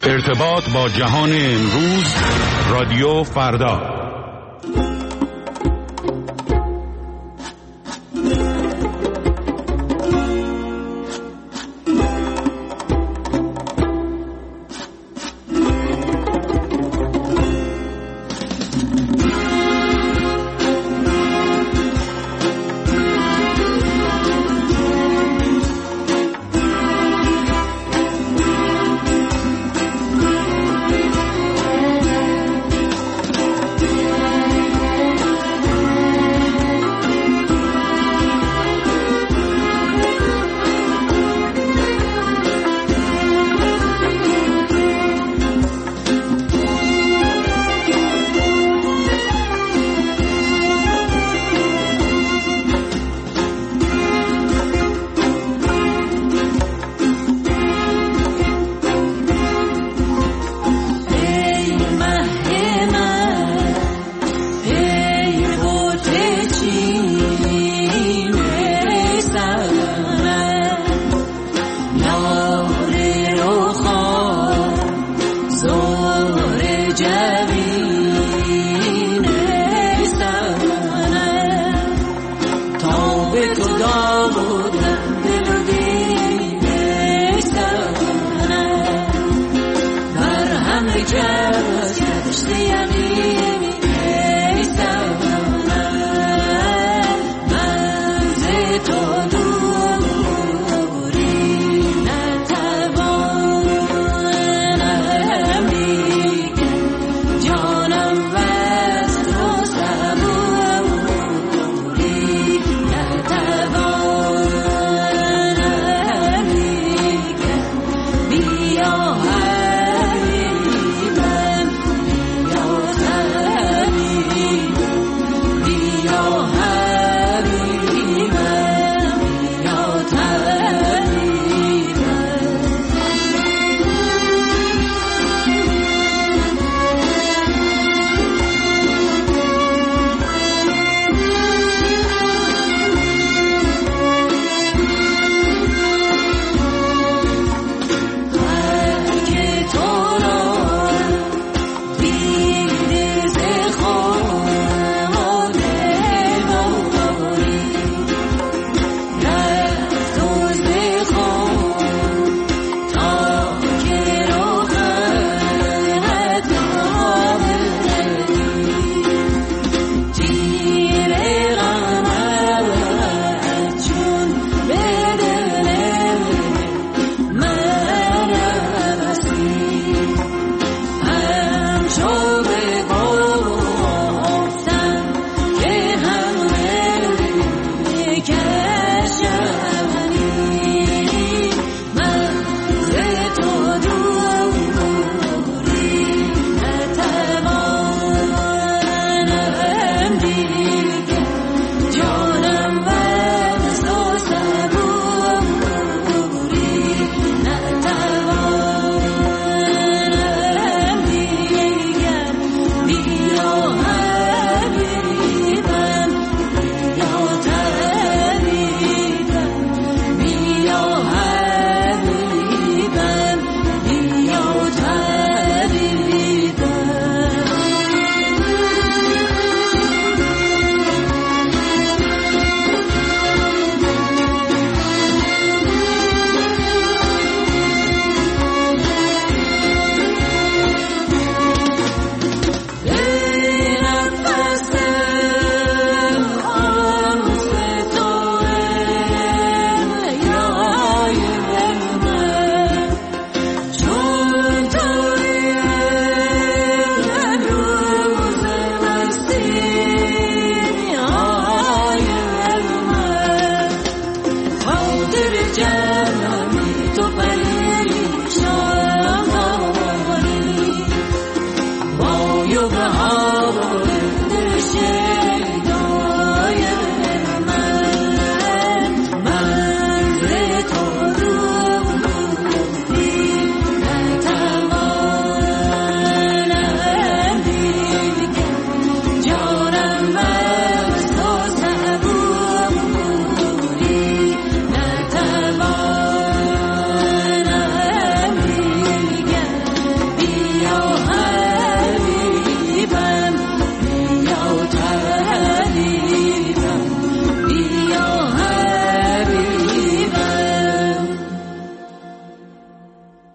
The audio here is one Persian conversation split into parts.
ارتباط با جهان امروز، رادیو فردا.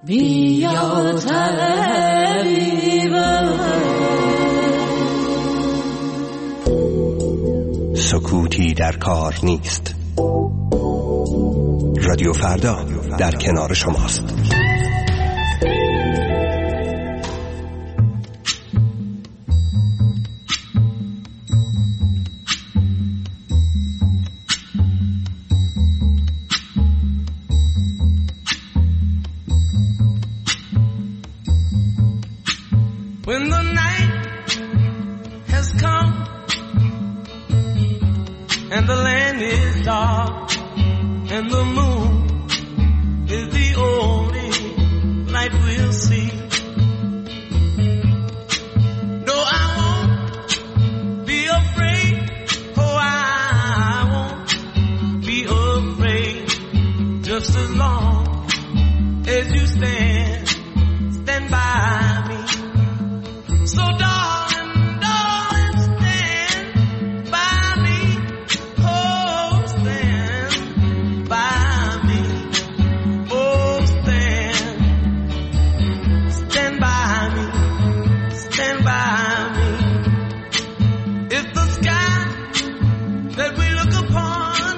بیا طبیبم. سکوتی در کار نیست. رادیو فردا در کنار شماست. When the night has come and the land is dark and the moon is the only light we'll see. No, I won't be afraid. Oh, I won't be afraid. Just as long as you stand by me. So darling, darling, stand by me. Oh, stand by me. Oh, stand by me. Stand by me. If the sky that we look upon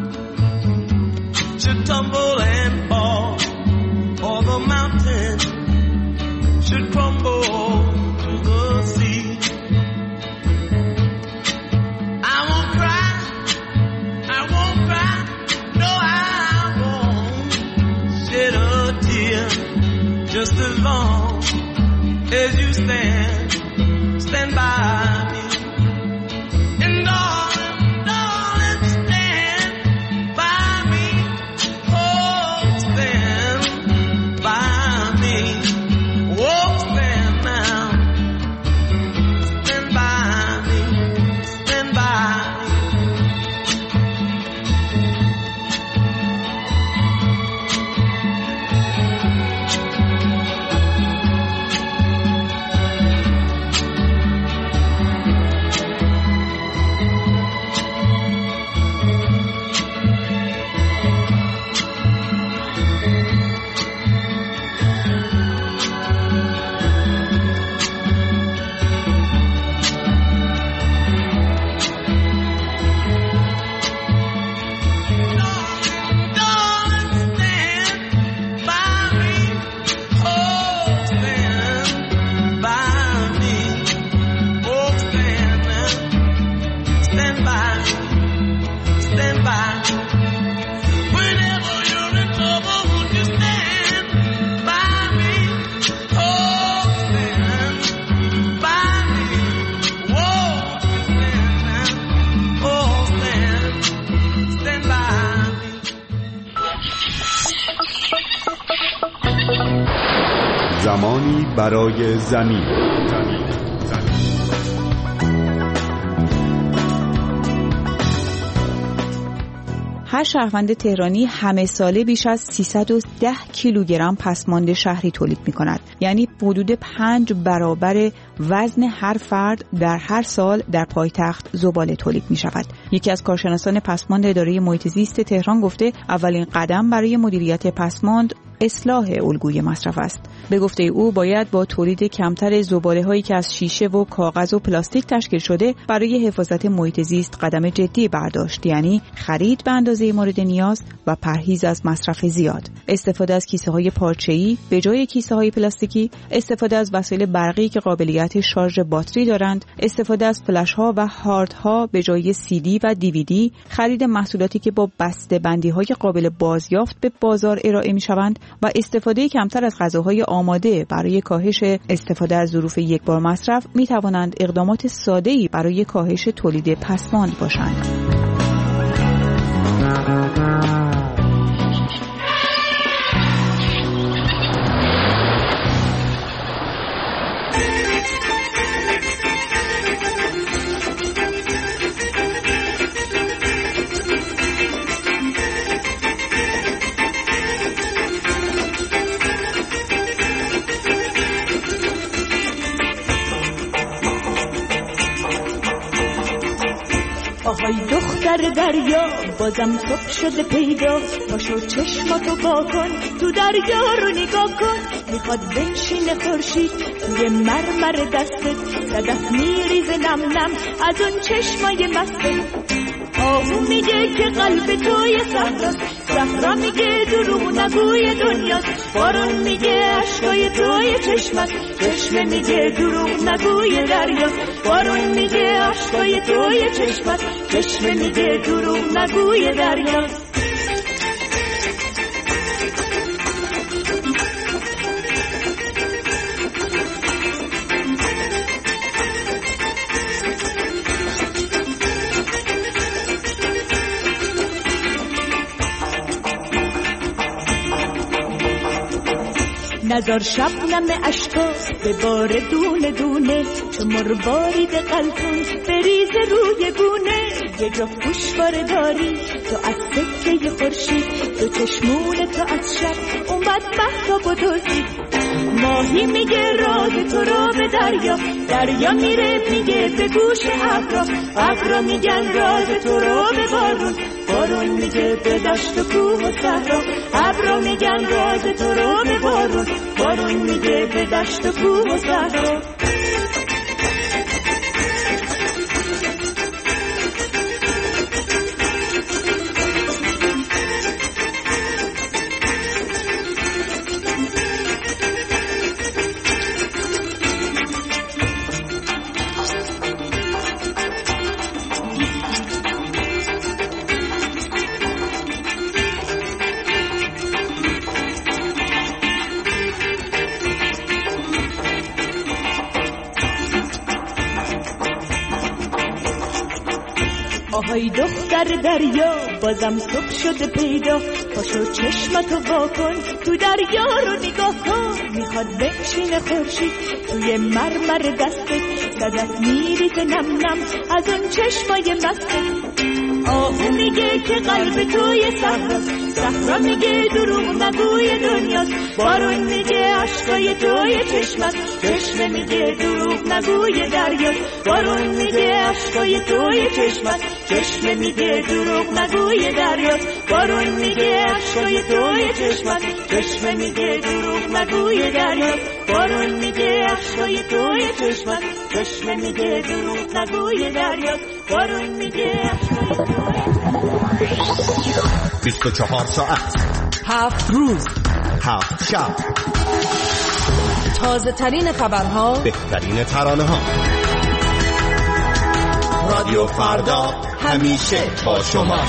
should tumble and fall, or the mountain should crumble to the sea, I won't cry, no, I won't shed a tear, just as long as you stand by me. And darling, darling, stand by me. Oh, stand by me. Oh, stand now. Stand by me. Stand by me. زمانی برای زمین. هر شهروند تهرانی همه ساله بیش از 310 کیلوگرم پسماند شهری تولید می‌کند. یعنی حدود 5 برابر وزن هر فرد در هر سال در پایتخت زباله تولید می‌شود. یکی از کارشناسان پسماند اداره محیط زیست تهران گفته اولین قدم برای مدیریت پسماند اصلاح الگوی مصرف است. به گفته او باید با تولید کمتر زباله‌هایی که از شیشه و کاغذ و پلاستیک تشکیل شده برای حفاظت محیط زیست قدم جدی برداشت، یعنی خرید به اندازه مورد نیاز و پرهیز از مصرف زیاد، استفاده از کیسه‌های پارچه‌ای به جای کیسه‌های پلاستیکی، استفاده از وسایل برقی که قابلیت شارژ باتری دارند، استفاده از فلش‌ها و هاردها به جای CD و DVD، خرید محصولاتی که با بسته‌بندی‌های قابل بازیافت به بازار ارائه می‌شوند و استفاده کمتر از غذاهای آماده برای کاهش استفاده از ظروف یکبار مصرف می توانند اقدامات ساده‌ای برای کاهش تولید پسماند باشند. آهای دختر دریا بازم صبح شده پیدا، پاشو چشماتو وا کن تو دریا رو نگاه کن، میخواد بنشینه خورشید توی مرمر دستت، صدف میریزه نم نم از اون چشمای مستت. آهو میگه که قلب توی صحراست، صحرا میگه دروغ نگوی دنیاست. بارون میگه عشقای توی چشمت، چشمه میگه دروغ نگوی دریاست. بارون میگه عشقای توی چشمت، چشمه میگه دروغ نگوی دریاست. نزار شبنم اشکا به بار دونه دونه، چو مروارید قلتون بریزه روی گونه. یه جا خوشواره داری تو از سکه خورشید، تو چشمون تو از شب اومد مهتاب و دوزید. ماهی میگه راز تو را به دریا، دریا میره میگه به گوش ابرا، ابرا میگن راز تو را به بارون، بارون میگه به دشت و کوه و صحرا. ابرا میگن راز تو را به بارون، بارون میگه به دشت و کوه و صحرا. آهای دختر دریا بازم صبح شده پیدا، پاشو چشمتو واکن تو دریا رو نگاه کن. میخواد بنشینه خورشید توی مرمر دستت، صدف میریزه نم نم از اون چشمای مستت. آهو میگه که قلب توی صحراست، صحرا میگه دروغ نگوی دنیاست. بارون میگه عشقای توی چشمت، چشمه میگه دروغ نگوی دریاست. بارون میگه عشقای توی چشمت، چشمه میگه دروغ نگوی دریاست. بارون میگه عشقای توی چشمت، چشمه میگه دروغ نگوی دریاست. بارون میگه عشقای توی چشمت، چشمه میگه دروغ نگوی دریاست. بارون میگه عشقای توی 24 ساعت 7 روز 7 شب، تازه ترین خبرها، بهترین ترانه ها. رادیو فردا همیشه با شما.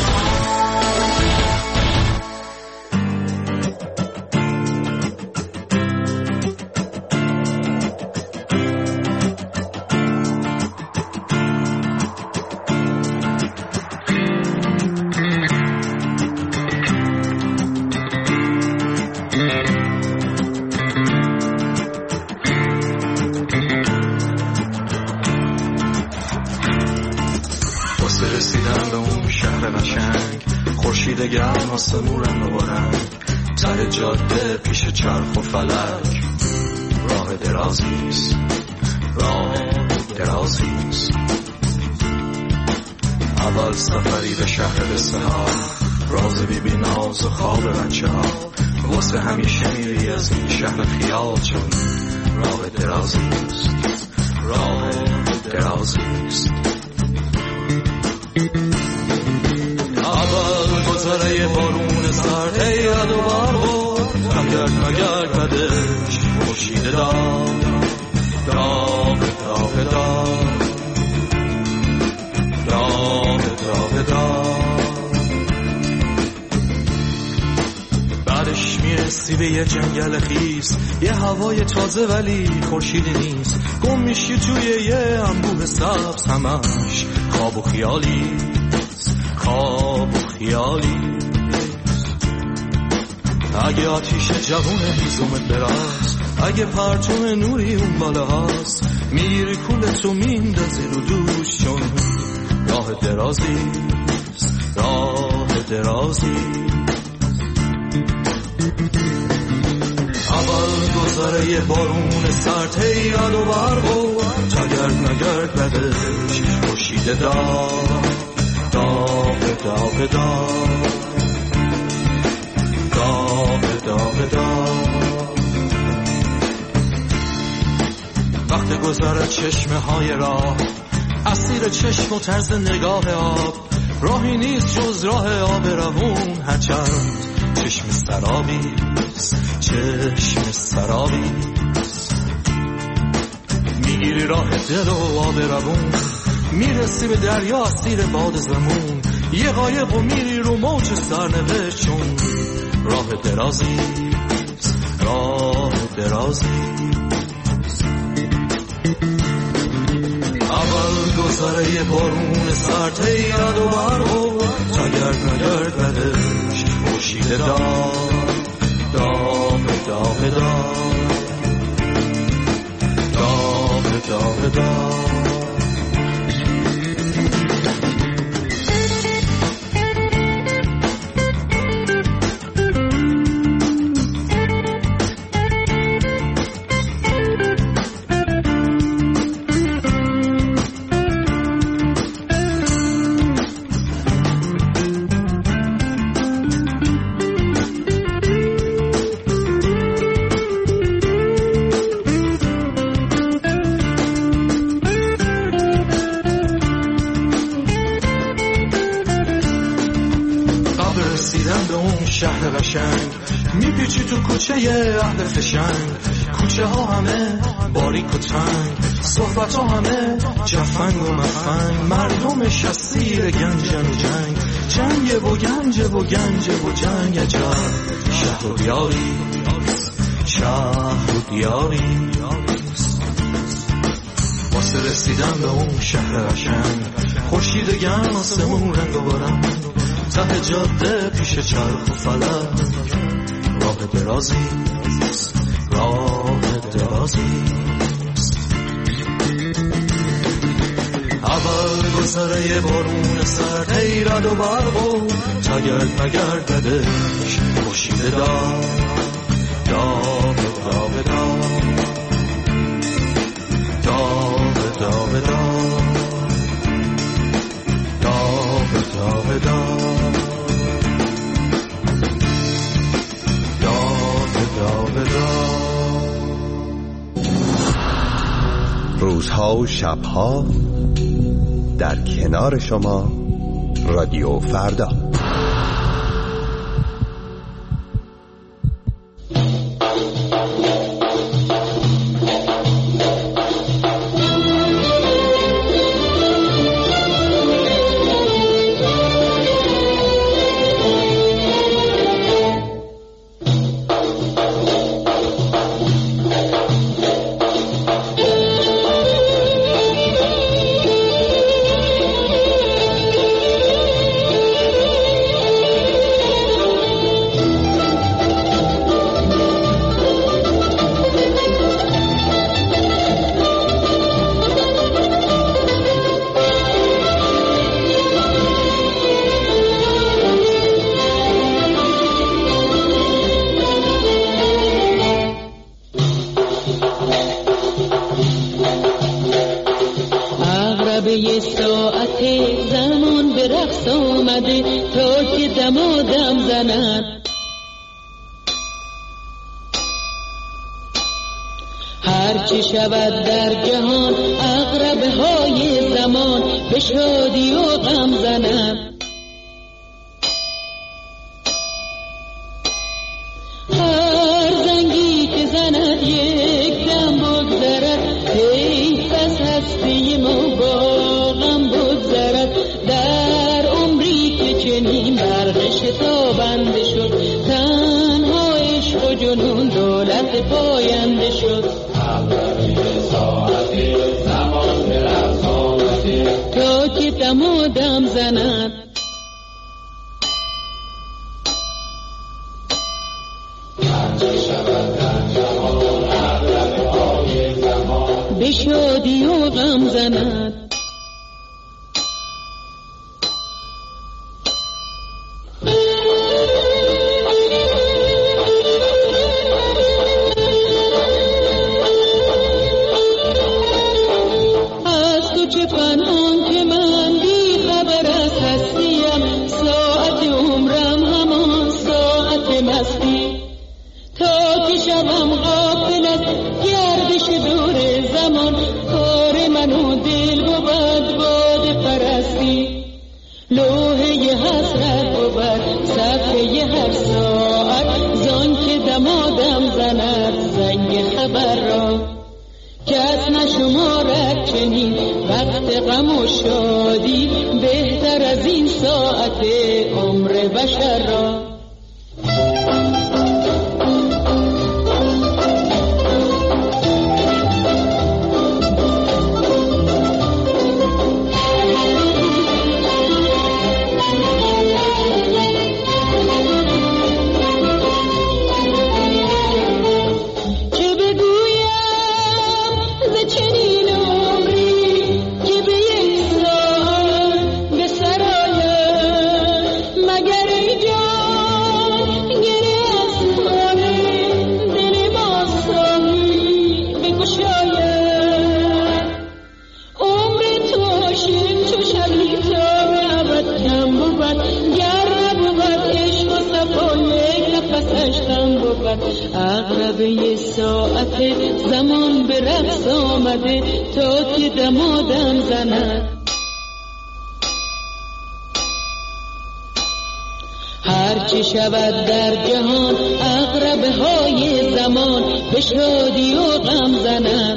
گرم آسمون رو برنگ، سر جاده پیش چرخ و فلک. راه درازیست، راه درازیست. اول سفری به شهر بسها، راز بی بی ناز و خواب بچه ها. واسه همیشه میری از این شهر خیال، چون راه درازیست، راه درازیست. اول گذره بارون سرد یاد و برد، نگرد بدش خورشید داغ داغ داغ داغ داغ داغ داغ. بعدش میرسی به یه جنگل خیس، یه هوای تازه ولی خورشیدی نیست. گم میشی توی یه انبوه سبز، همش خواب و خیالی، خواب و خیالی. اگه آتیش جوون هیزومت براست، اگه پرتون نوری اون بالا هست، میری کولتو میندازی رو دوش، چون راه درازیست، راه درازی. اول گذره یه بارون سرد یاد و برد، تا گرد نگرد بدش خورشید داغ داغ داغ داغ داغ داغ داغ. گذر چشمه های راه، اسیر چشم و طرز نگاه آب. راهی نیست جز راه آب روون، هرچند چشم سرابیست، چشم سرابیست. میگیری راه دل و آب روون، میرسی به دریا اسیر باد زمون. یه قایق و میری رو موج سرنوشت، چون راه درازیست، راه درازیست. اول گذره بارون سرد هیرد و برو، تا گرد نگرد بدش خورشید داغ داغ داغ داغ داغ داغ. شهر قشنگ میپیچی تو کوچه اهل فشنگ، کوچه ها همه باریک و تنگ، صحبت ها همه جفنگ و مفنگ، مردمش اسیر گنجن و جنگ، جنگ و گنج و گنج و جنگ. عجب شهر و دیاری، شهر و دیاری، واسه رسیدن به اون شهر قشنگ، خورشید گرم آسمون رنگ و برنگ، ته جاده پیش چرخ و فلک، راه درازیست، راه درازیست. اول گذره بارون سرد هیرد و برق، تا گرد مگرد بدش خورشید داغ داغ داغ داغ داغ داغ داغ. روزها و شبها در کنار شما، رادیو فردا. یه ساعت زمان به رقص آمده تا که دمادم زند. هرچی شود در جهان عقربه های زمان به شادی و غم زند. هر زنگی که زند یک دم بگذرد، حیف از هستی ما با غم بگذرد. در عمری که چنین برق شتابنده شد، تنها عشق و جنون دولت پاینده شد. زمان به رقص آمده تا که دمادم زند. به شادی و غم زند. از تو چه پنهان که من بی خبر از هستیم، ساعت عمرم همان ساعت مستی. تا که شبم غافل از گردش دور زمان، چنین وقت غم و شادی بهتر از این ساعت عمر بشر را. عقربه ساعت زمان به رقص آمده تا که دمادم زند. هرچی شود در جهان عقربه های زمان به شادی و غم زند.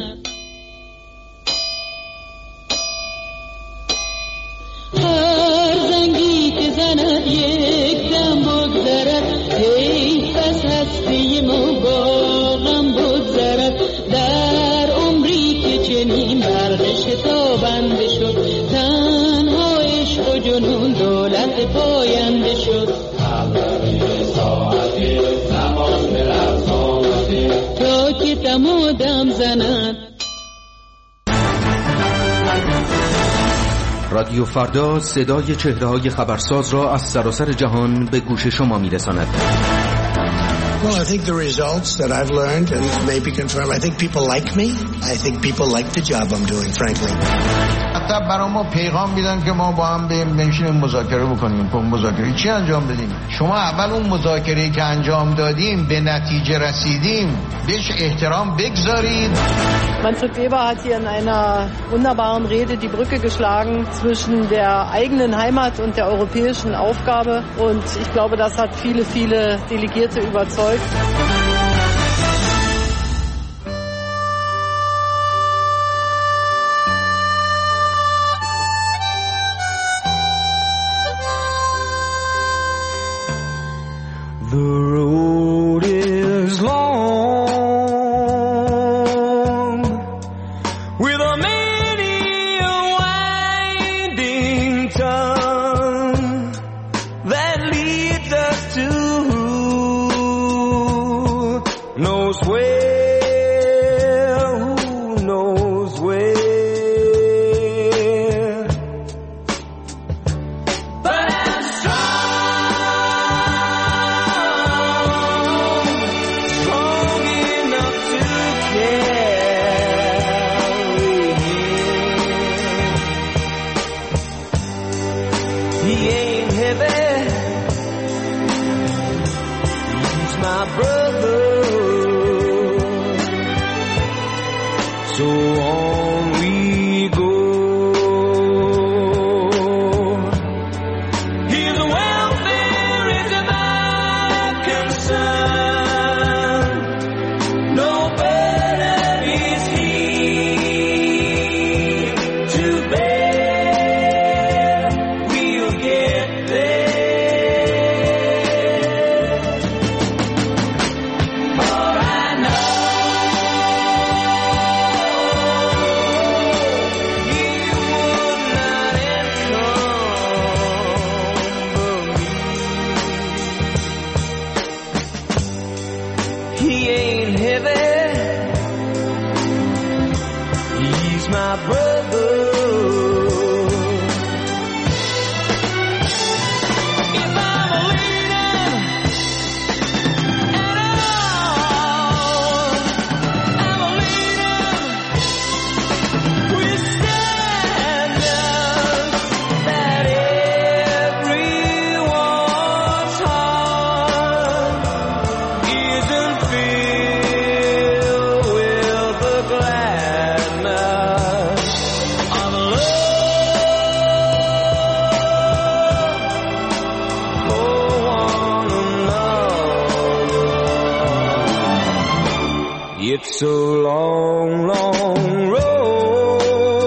هر زنگی که زند یک دم بگذرد، حیف از هستی ما با غم بگذرد. در عمری که چنین برق شتابنده شد، تنها عشق و جنون دولت پاینده شد. عقربه ساعتی زمان به رقص آمده تا که دمادم زند. رادیو فردا صدای چهره‌های خبرساز را از سراسر جهان به گوش شما می‌رساند. Well, I think the results that I've learned and maybe confirmed, I think people like me. I think people like the job I'm doing, frankly. حتی برای ما پیغام میدن که ما با هم بنشینیم مذاکره بکنیم. مذاکره چی انجام بدیم؟ شما اول اون مذاکره‌ای که انجام دادیم به نتیجه رسیدیم بهش احترام بگذارید. Manfred Weber hat hier in einer wunderbaren Rede die Brücke geschlagen zwischen der eigenen Heimat und der europäischen Aufgabe. Und ich glaube, das hat viele, viele Delegierte überzeugt. The road is long with a many a winding tongue that leads us to who knows where, who knows where. But I'm strong enough to carry him. He ain't heavy, he's my brother. So on we go. His welfare is my concern. No burden is he to bear. We'll get there. For I know he would not encumber me. He ain't heavy, he's my brother. If I'm a leader at all, I'm a leader with standards that everyone's heart isn't filled with the gladness of love for one another. It's a long, long road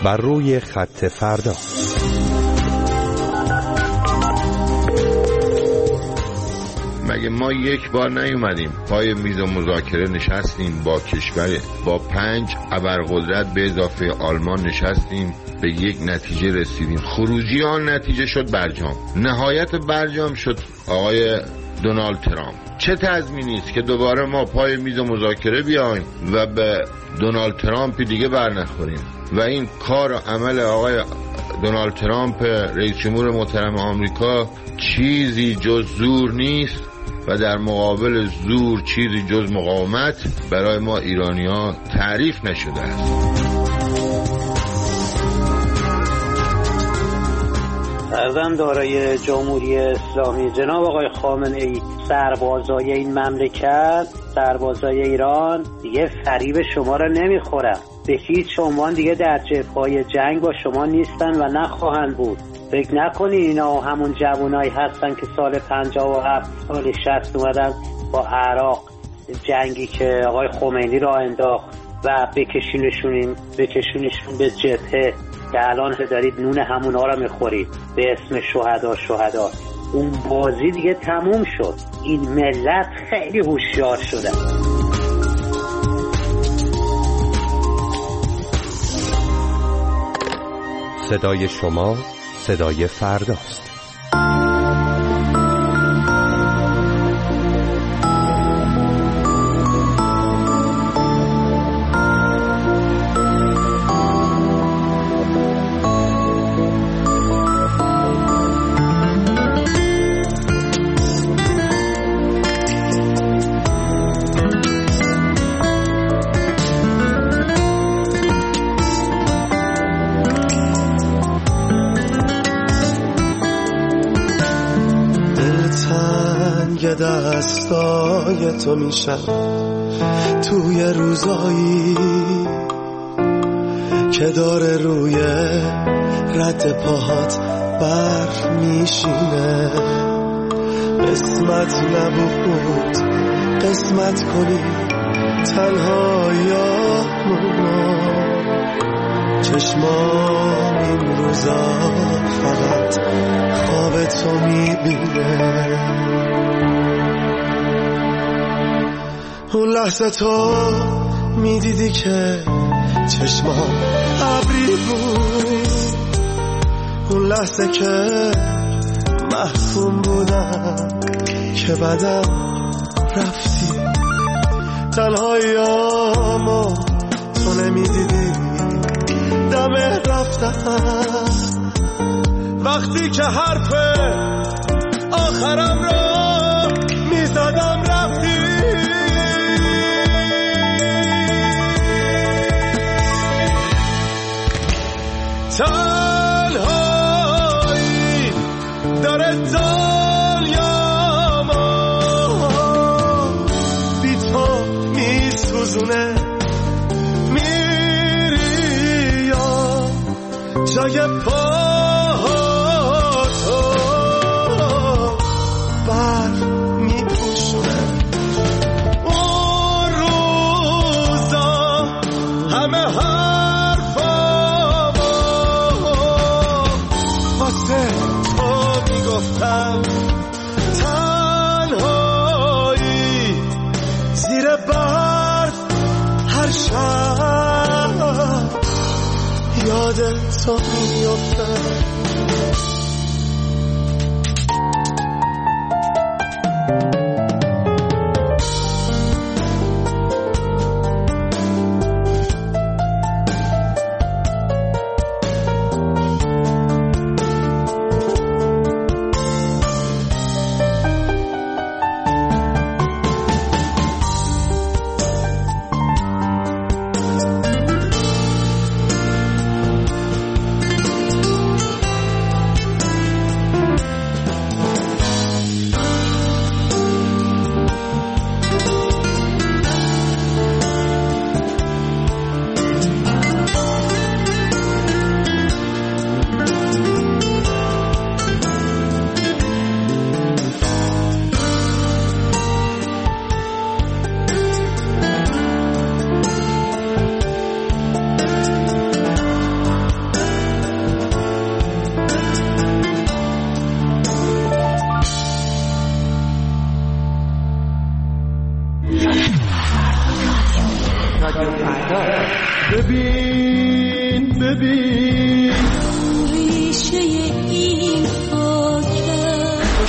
بر روی خط فردا. مگه ما یک بار نیومدیم پای میز مذاکره نشستیم با کشور با 5 ابرقدرت به اضافه آلمان نشستیم به یک نتیجه رسیدیم. خروجی آن نتیجه شد برجام. نهایت برجام شد آقای دونالد ترامپ. چه تضمینی است که دوباره ما پای میز مذاکره بیایم و به دونالد ترامپ دیگه برنخوریم و این کار و عمل آقای دونالد ترامپ رئیس جمهور محترم آمریکا چیزی جز زور نیست و در مقابل زور چیزی جز مقاومت برای ما ایرانی‌ها تعریف نشده است. فرزنددارای جمهوری اسلامی جناب آقای خامنه‌ای، سربازای این مملکت، سربازای ایران دیگه فریب شما را نمیخورن. به هیچ عنوان دیگه در جبهه‌های جنگ با شما نیستن و نخواهند بود. فکر نکنی اینا همون جوانایی هستن که سال 57 سال 60 اومدن با عراق جنگی که آقای خمینی را انداخت و بکشونشون به جبهه که الان دارید نون همونا را میخورید به اسم شهدا. اون بازی دیگه تموم شد. این ملت خیلی هوشیار شدن. صدای شما صدای فرداست. دستای تو میشم توی روزایی که داره روی رد پاهات برف میشینه. قسمت نبود قسمت کنی تنهاییامونو. چشمام این روزا فقط خواب تو میبینه. اون لحظه تو میدیدی که چشمام ابری بود. اون لحظه که محکوم بودم که بعدم رفتی. تنهاییامو تو نمیدیدی دم رفتم. وقتی که حرف آخرم را میزدم رفتی. تنهایی داره دنیامو بی تو میسوزونه. میری یا جای پاهاتو برف میپوشونه. اون روزا همه تنهایی زیر برف هر شب یادت تو میفته.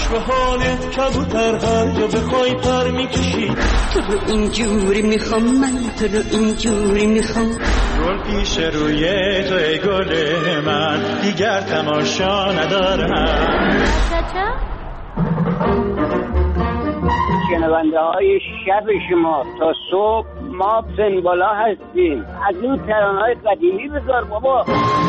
به حال کبوتر هر جا بخوای پر میکشی. تو رو اینجوری میخوام من، تو رو اینجوری میخوام. گل پیش روی تو ای گل من، دیگر تماشا ندارم. شنونده های شب شما تا صبح ما پنبالا هستیم. از این ترانه‌های قدیمی بذار بابا.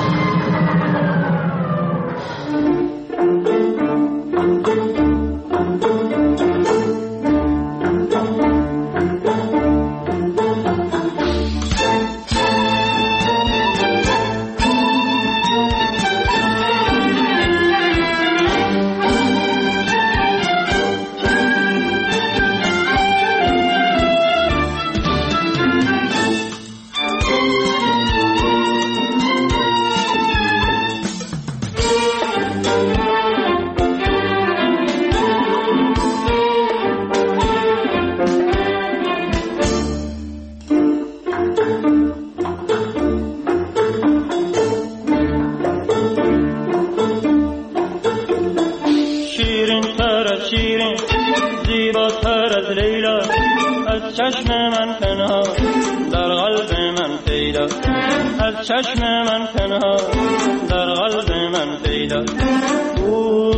چشم من پنهان در قلب من پیدا، از چشم من پنهان در قلب من پیدا. او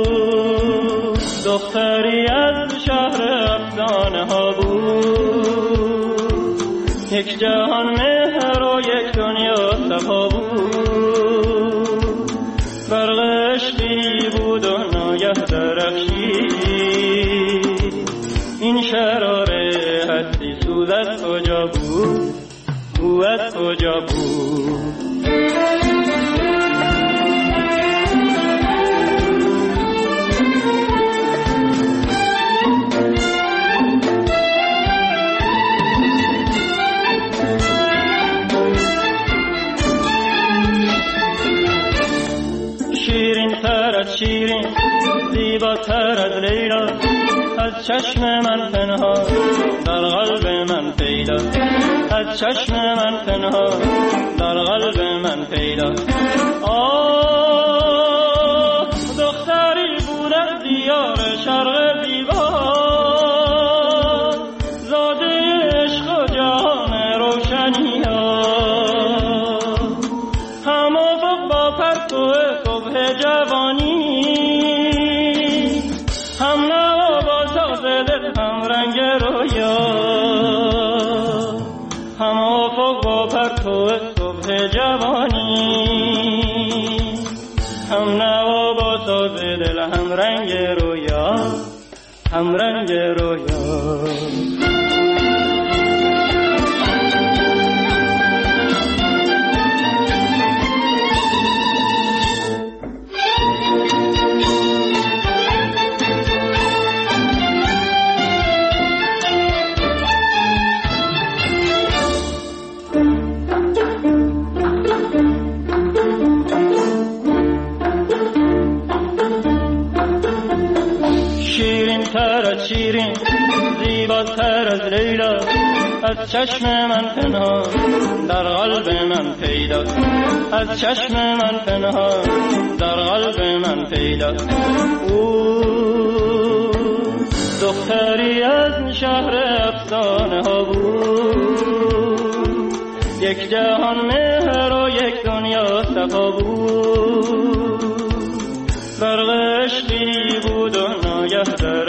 دختری از شهر افسانه ها بود، یک جهان مهر و یک دنیا صفا بود. برق عشقی بود و ناگه درخشید، این شراره هستی سوز از کجا بود، او از کجا بود. شیرین تر از شیرین، زیباتر از لیلا، از چشم من پنهان در قلب من پیدا، از چشم من پنهان در قلب من پیدا. آه دختری بود از دیار شرق دیوار، زاده عشق و جهان روشنی ها، همافق با پرتو صبح جوانی، هم نوا با ساز دل، هم رنگ رویا، هم افق با پرتو صبح جوانی، هم نوا با ساز دل، هم رنگ رویا، هم رنگ رویا. شیرین زیباتر از لیلا، از چشم من پنهان در قلب من پیدا، از چشم من پنهان در قلب من پیدا. او دختری از شهر افسانه ها بود، یک جهان مهر و یک دنیا صفا بود. برق عشقی بود و ناگه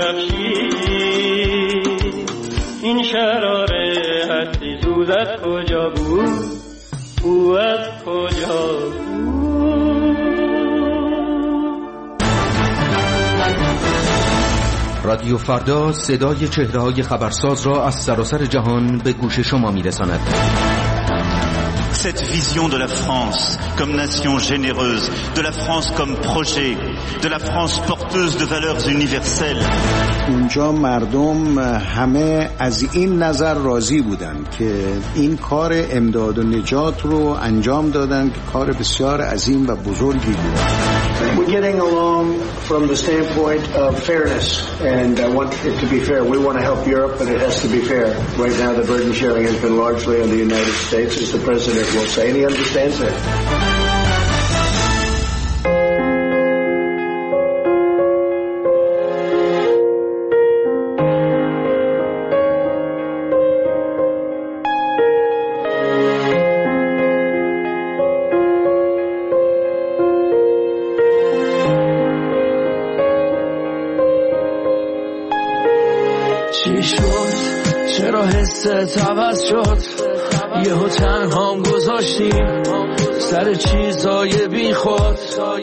درخشید، این شراره هستی سوز از کجا بود، او از کجا بود. رادیو فردا صدای چهره‌های خبرساز را از سراسر جهان به گوش شما می‌رساند. Cette vision de la France comme nation généreuse, de la France comme projet, de la France porteuse de valeurs universelles. اونجا مردم همه از این نظر راضی بودند که این کار امداد و نجات رو انجام دادن که کار بسیار عظیم و بزرگی بود. We're getting along from the standpoint of fairness, and I want it to be fair. We want to help Europe, but it has to be fair. Right now the burden sharing has been largely on the United States, as the President will say, and he understands that. چی شد چرا حست عوض شد یهو تنهام گذاشتی سر چیزای بی خود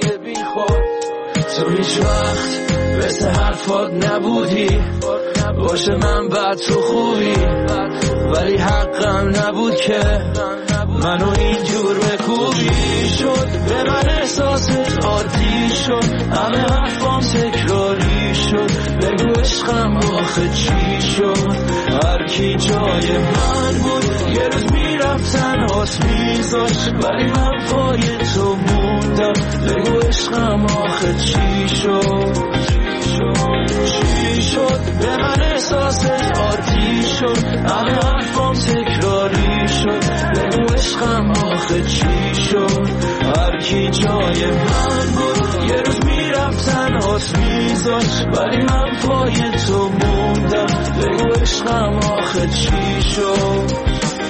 تو هیچ وقت مثل حرفات نبودی باشه من بد تو خوبی ولی حقم نبود که منو اینجور بکوبی شد به من احساست عادی شد همه حرفام تکراری شد بگو عشقم آخه چی شد هر کی جای من بود یه روز میرفتن هات میذاشت ولی من پای تو موندم بگو عشقم آخه چی شد چی شد به من احساست عادی شد همه حرفام تکراری شد بگو عشقم آخه چی شد هر کی جای من بود یه روز میرفتن هات میذاشت ولی من پای تو موندم بگو عشقم آخه چی شد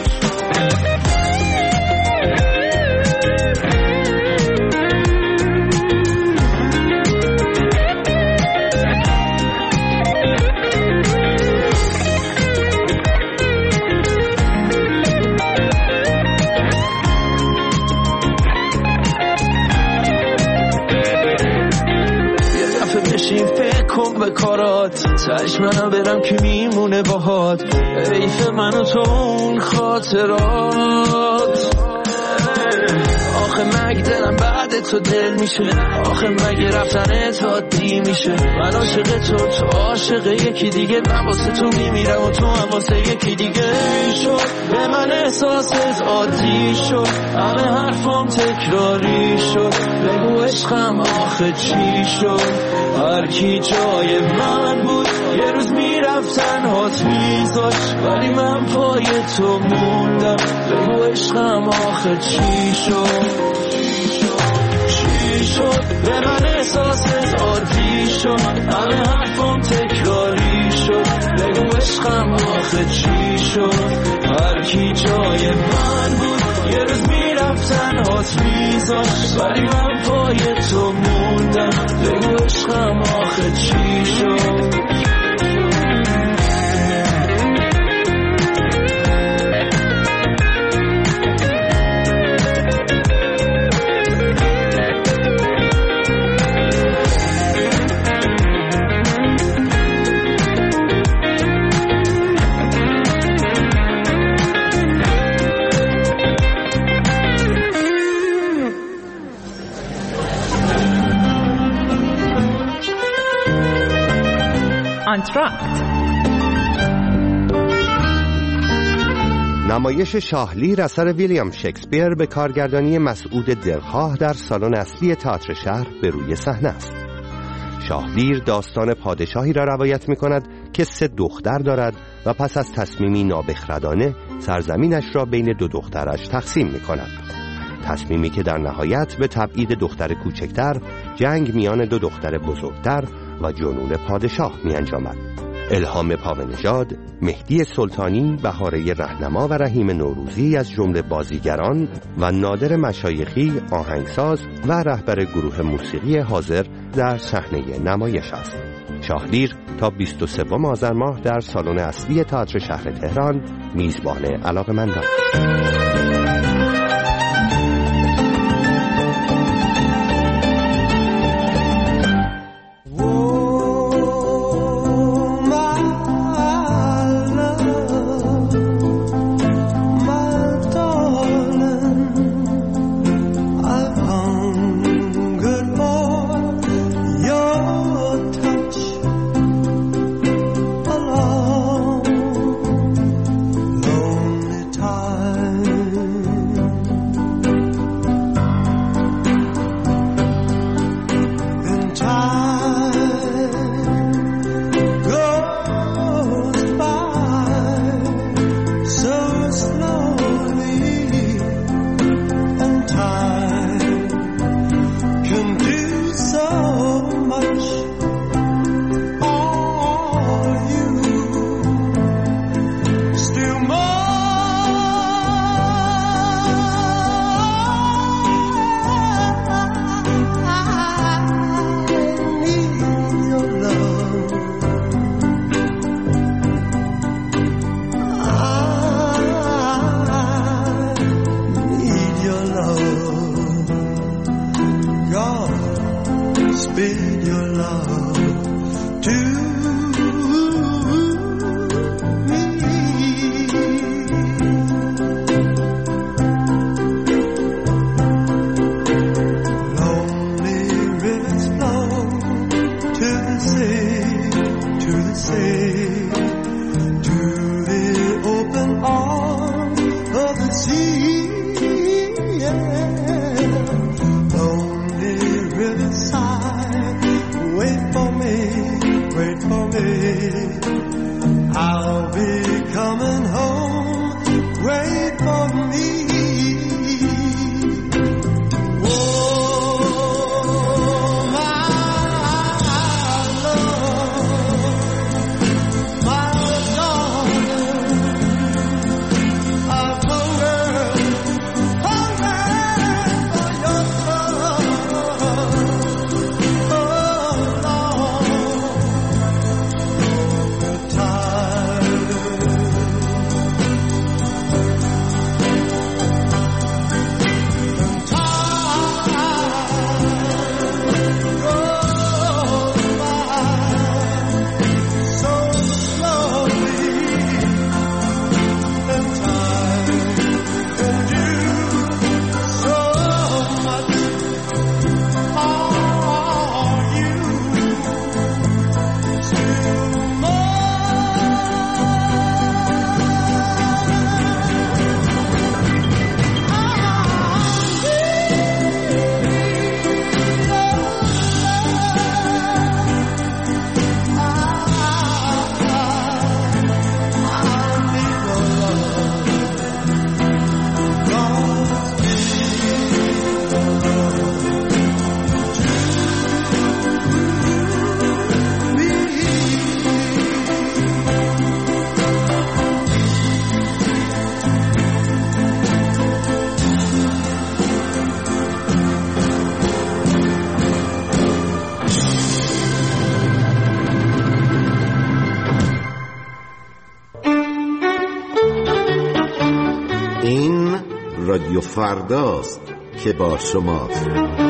به کارات تش منو برم که میمونه باهات حیف من و تو اون خاطرات آخه مگه دلم بعد تو دل میشه آخه مگه رفتن عادی میشه من عاشق تو عاشق یکی دیگه من واسه تو میمیرم و تو هم واسه یکی دیگه شد به من احساست عادی شد همه حرفام تکراری شد بگو عشقم آخه چی شد هر کی جای من بود یه روز میرفتن هات میذاشت ولی من پای تو موندم بگو عشقم آخه چی شد چی شد به من احساست عادی شد همه حرفام تکراری شد بگو عشقم آخه چی شد هر کی جای من بود یه روز میرفتن هات میذاشت ولی من پای تو موندم بگو عشقم آخه چی شد نمایش شاهلیر اثر ویلیام شکسپیر به کارگردانی مسعود دلخواه در سالن اصلی تئاتر شهر به روی صحنه است. شاهلیر داستان پادشاهی را روایت می کند که 3 دختر دارد و پس از تصمیمی نابخردانه سرزمینش را بین 2 دخترش تقسیم می کند. تصمیمی که در نهایت به تبعید دختر کوچکتر، جنگ میان 2 دختر بزرگتر و جنون پادشاه می انجامد. الهام پاونژاد، مهدی سلطانی، بهاره رهنما و رحیم نوروزی از جمله بازیگران و نادر مشایخی آهنگساز و رهبر گروه موسیقی حاضر در صحنه نمایش است. شاهلیر تا 23 آذر ماه در سالن اصلی تئاتر شهر تهران میزبان علاقه‌مندان. your love to رادیو فرداست که با شماست.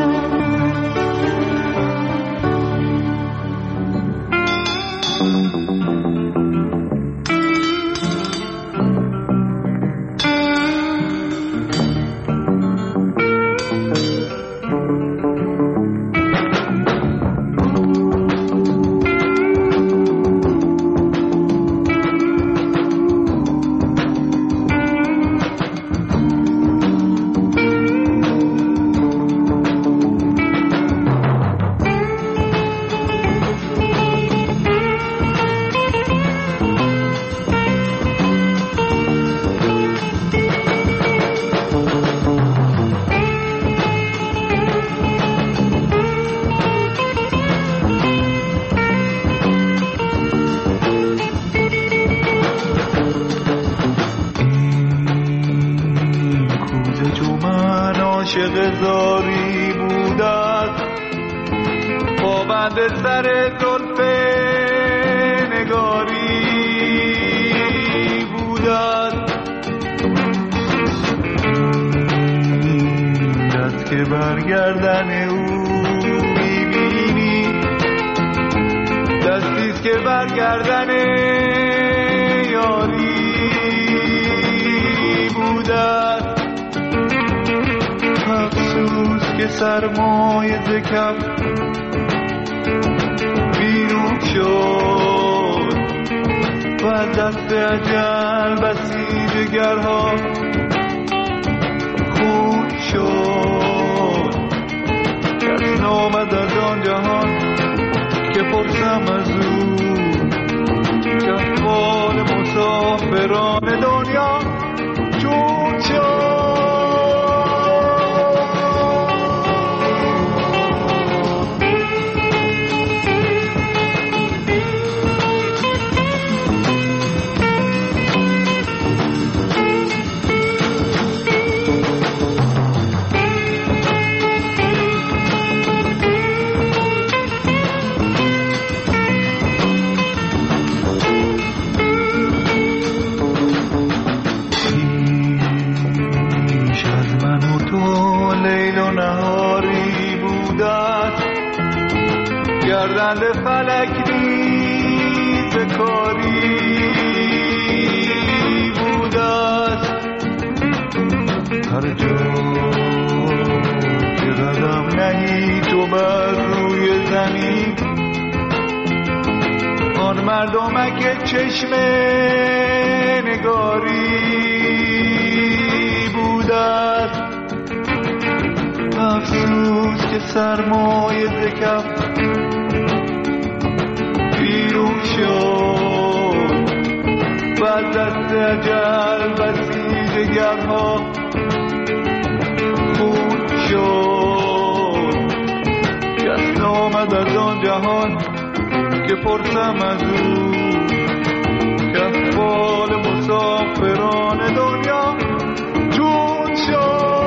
زاری بودت پابند سر زلف نگاری بودت دست که برگردن او میبینی دستیست که برگردن یاری بودت افسوس که سرمایه ز کف بیرون شد و از دست اجل بسی جگرها خون شد. کس نامد از آن جهان که پرسم از او که احوال مسافران دنیا چون شد. گردن فلک نیز کاری بوده است. هر جا که قدم نهی تو بر روی زمین، آن مردمک چشم نگاری بوده است. افسوس که سرمایه زکف بیرون شد و از دست اجل بسیجگرها خون شد. کس آمد از آن جهان که پرسم از او که احوال مسافران دنیا چون شد.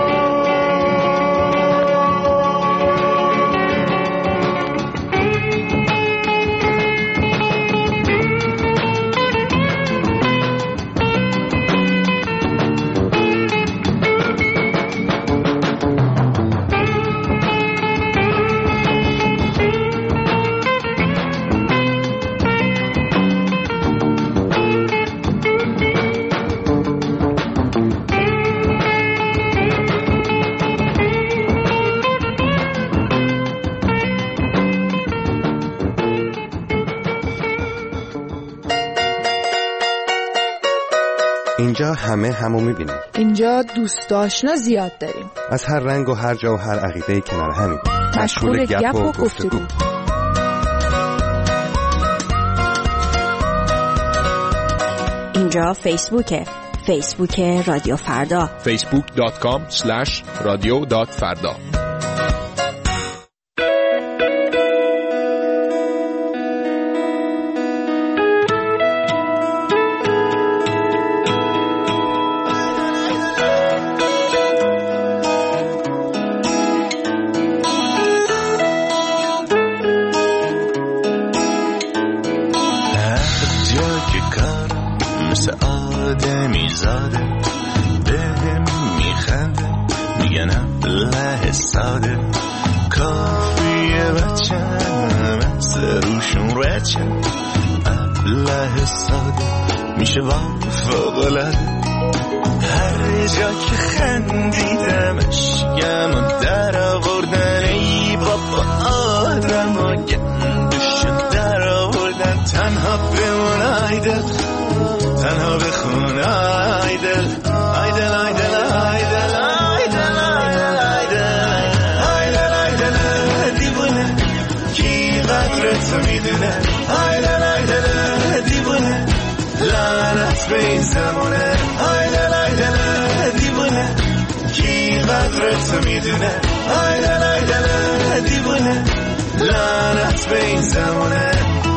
اینجا همه همو میبینیم. اینجا دوست آشنا زیاد داریم. از هر رنگ و هر جا و هر عقیده کنار همین. مشغول گپ و گفتگو. اینجا فیسبوکه. فیسبوک رادیو فردا. facebook.com/radio.farda. میشه فوق‌العاده هر جا که خندیدمش گم و در آوردن ای بابا آدم و گندشو در آوردن. تنها بمون آیدل، تنها بخون آیدل، آیدل آیدل آیدل آیدل آیدل آیدل دیوونه کی قدرتو میدونه. آیدل آیدل دیوونه لعنت به این زمونه. آیدل آیدل دیوونه کی قدرتو میدونه. آیدل آیدل دیوونه لعنت به این زمونه.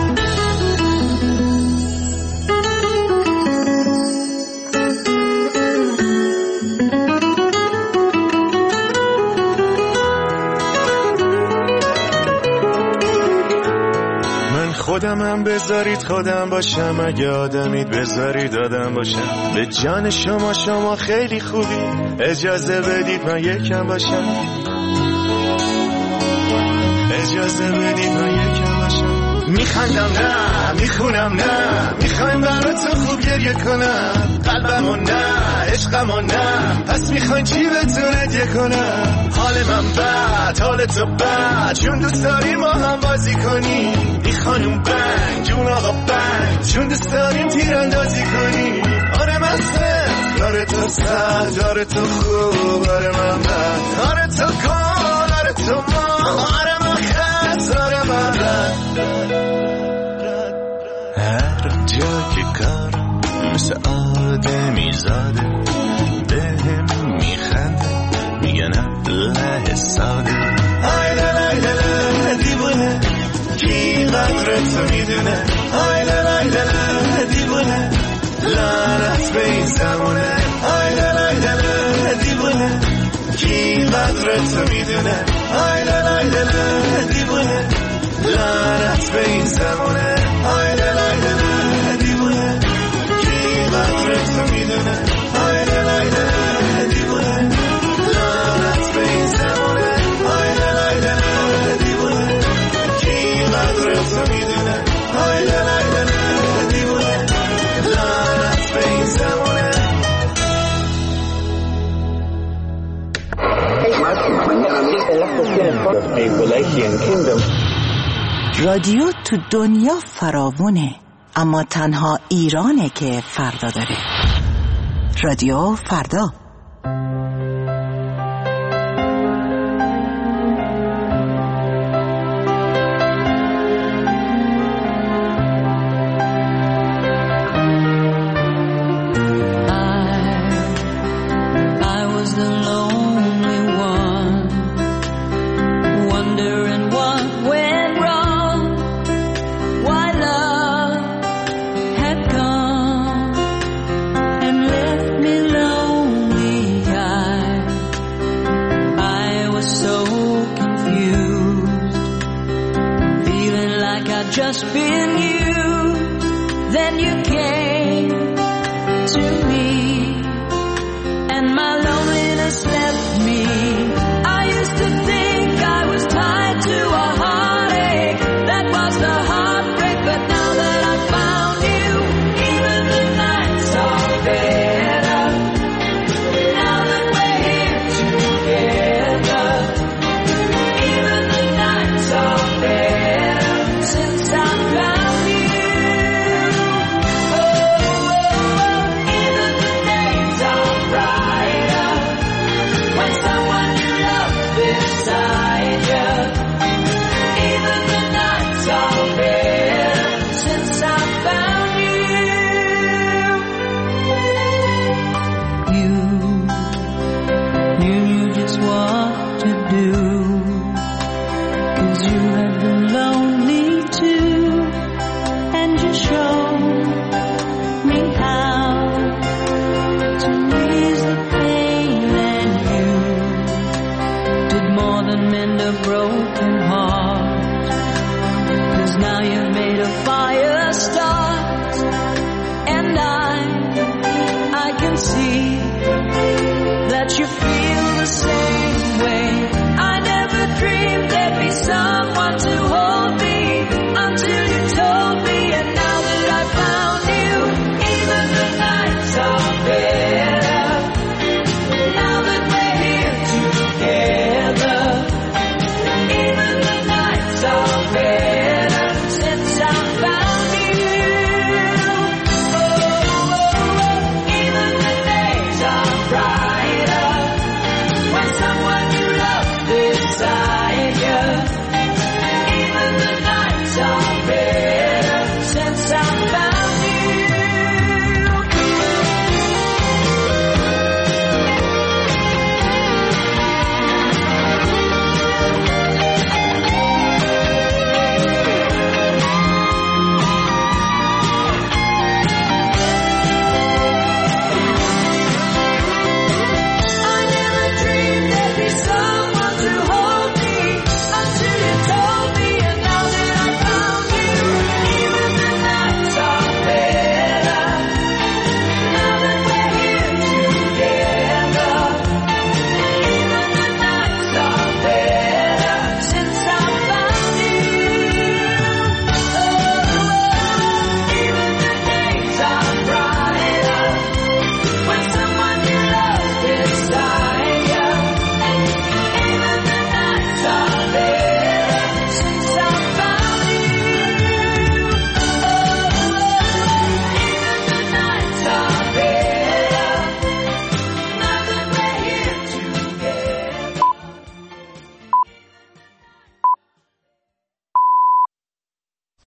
خودمم بذارید خودم باشم، اگه آدمید بذارید آدم باشم. به جان شما خیلی خوبی، اجازه بدید من یکم باشم. اجازه بدید من یکم باشم. میخندم نه میخونم نه، میخوایم براتون خوب گریه کنم. قلبمو نه عشقمو نه، پس میخواین چی بهتون هدیه کنم. حال من بد حال تو بد، چون دوست داریم ما هم بازی کنیم. این خانوم بنگ جون آقا بنگ، چون دوست داریم تیراندازی کنیم. آره من سفت آره تو سخت، آره تو خوب آره من بد، آره تو کن آره تو ما، آره من خست آره من رد. هر جا که کارم مثل آدمی زاده، بهم میخنده میگن له ساده. آیدل آیدل دیوونه کی قدرتو میدونه. آیدل آیدل دیوونه لعنت به این زمونه. آیدل آیدل دیوونه کی قدرتو میدونه. آیدل آیدل دیوونه لعنت به این زمونه. آیدل آیدل دیوونه کی قدرتو میدونه. آیدل آیدل دیوونه لعنت به این زمونه. آیدل آیدل دیوونه کی قدرتو قدرت میدونه های دلنگنه دیوونه لعنت به این زمونه رادیو تو دنیا فراوونه، اما تنها ایرانه که فردا داره. رادیو فردا. Just been used, then you came to me, and my loneliness left me. I used to think I was tied to a heartache that was the heartbreak, but now that I found you, even the nights are better. Now that we're here together, even the nights are better. Since I found you, even the days are brighter when someone you love beside you. Even the nights are better since I found you. You knew just what to do, 'cause you had been lonely too, and you showed me how to ease the pain, and you did more than mend a broken heart, 'cause now you've made a fire start